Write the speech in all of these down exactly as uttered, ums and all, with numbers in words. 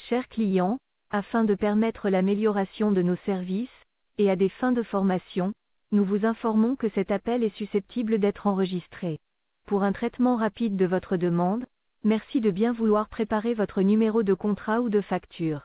Chers clients, afin de permettre l'amélioration de nos services, et à des fins de formation, nous vous informons que cet appel est susceptible d'être enregistré. Pour un traitement rapide de votre demande, merci de bien vouloir préparer votre numéro de contrat ou de facture.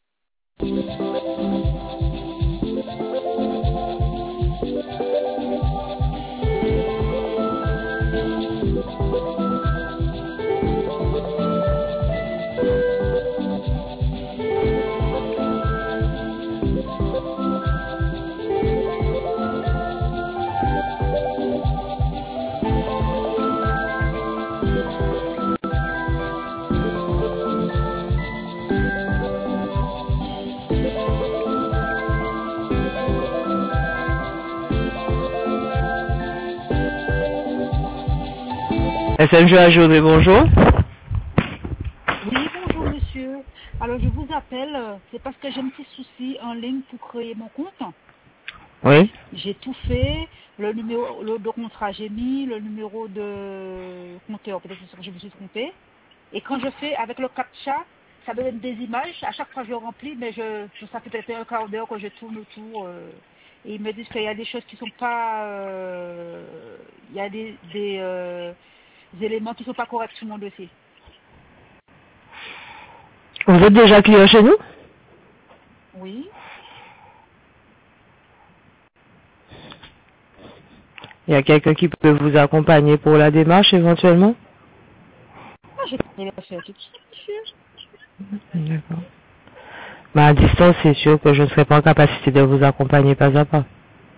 S M G Ajourné, bonjour. Oui, bonjour monsieur. Alors je vous appelle, euh, c'est parce que j'ai un petit souci en ligne pour créer mon compte. Oui. J'ai tout fait, le numéro le, de contrat j'ai mis, le numéro de compteur, peut-être que je me suis trompée. Et quand je fais avec le captcha, ça donne des images, à chaque fois je remplis, mais je, je ça fait peut-être un quart d'heure que je tourne autour. Euh, et ils me disent qu'il y a des choses qui sont pas... euh, il y a des, des, euh, des éléments qui sont pas corrects sur mon dossier. Vous êtes déjà client chez nous? Oui. Il y a quelqu'un qui peut vous accompagner pour la démarche éventuellement? Ah, j'ai pas faire tout de suite, monsieur. D'accord. Mais à distance, c'est sûr que je ne serai pas en capacité de vous accompagner pas à pas.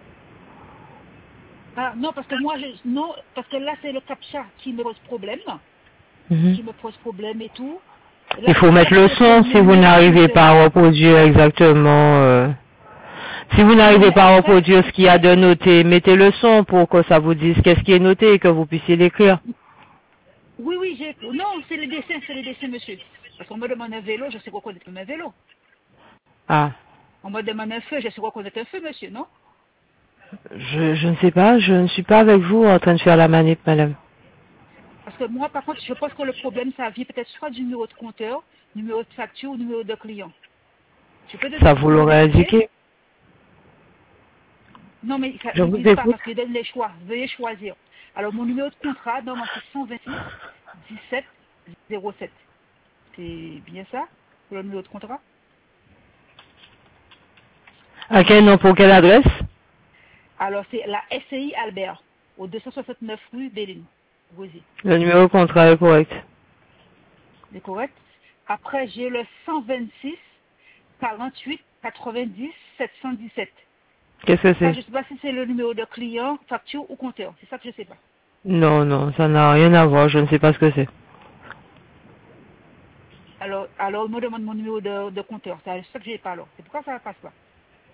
Ah, non, parce que moi, je, non, parce que là, c'est le captcha qui me pose problème, Mhm. qui me pose problème et tout. Et là, Il faut c'est mettre chaque le son personne me si vous met le n'arrivez compteur. pas à reproduire exactement. euh, Si vous Non, n'arrivez mais pas à après, reproduire ce qu'il y a de noté, mettez le son pour que ça vous dise qu'est-ce qui est noté et que vous puissiez l'écrire. oui, oui, j'ai, non, c'est les dessins, c'est les dessins, monsieur. Parce qu'on me demande un vélo, je sais reconnaître un vélo. Ah, On me demande un feu, je sais reconnaître un feu, monsieur, non? je, je ne sais pas, je ne suis pas avec vous en train de faire la manip, madame. Parce que moi, par contre, je pense que le problème, ça vient peut-être soit du numéro de compteur, numéro de facture ou numéro de client. Je peux donner Ça le vous numéro de l'aurait dossier? indiqué. Non, mais ça- Je ils vous disent pas écoute. parce qu'ils donnent les choix. Veuillez choisir. Alors, mon numéro de contrat, normalement, c'est cent vingt-six dix-sept zéro sept. C'est bien ça, pour le numéro de contrat? À quel nom, pour quelle adresse? Alors, c'est la S C I Albert, au deux cent soixante-neuf rue Béline, Rosier. Le numéro de contrat est correct. C'est correct? Après, j'ai le cent vingt-six quarante-huit quatre-vingt-dix sept cent dix-sept. Qu'est-ce que Ça, c'est? je ne sais pas si c'est le numéro de client, facture ou compteur. C'est ça que je ne sais pas. Non, non, ça n'a rien à voir, je ne sais pas ce que c'est. Alors, alors, on me demande mon numéro de, de compteur. C'est ça que je n'ai pas alors. C'est pourquoi ça ne passe pas.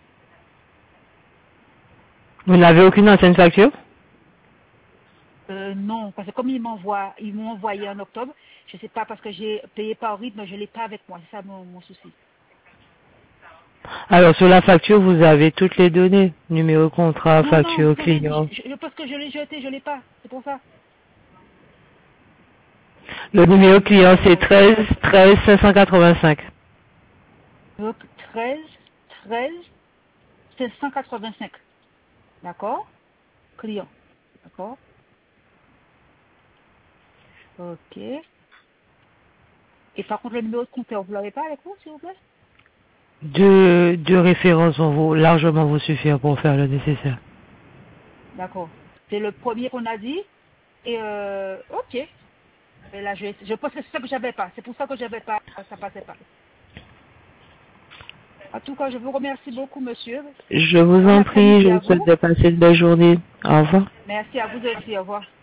Vous n'avez aucune ancienne facture? Euh, non, parce que comme ils m'envoient, ils m'ont envoyé en octobre, je ne sais pas parce que j'ai payé par rythme, je ne l'ai pas avec moi. C'est ça mon, mon souci. Alors, sur la facture, vous avez toutes les données. Numéro de contrat, Non, non, facture, je l'ai, client. je, je pense que je l'ai jeté, je ne l'ai pas. C'est pour ça. Le numéro client, c'est treize treize cinq cent quatre-vingt-cinq. Donc, treize, treize, cinq cent quatre-vingt-cinq. D'accord? Client. D'accord? Ok. Et par contre, le numéro de compteur, vous ne l'avez pas avec vous, s'il vous plaît? Deux, deux références vont vous, largement vous suffire pour faire le nécessaire. D'accord. C'est le premier qu'on a dit. Et euh, ok. Et là, je, je pense que c'est ça que j'avais pas. C'est pour ça que j'avais pas, ça passait pas. En tout cas, je vous remercie beaucoup, monsieur. Je vous Bon en prie, je après-midi à vous souhaite vous. de passer une belle journée. Au revoir. Merci à vous aussi. Au revoir.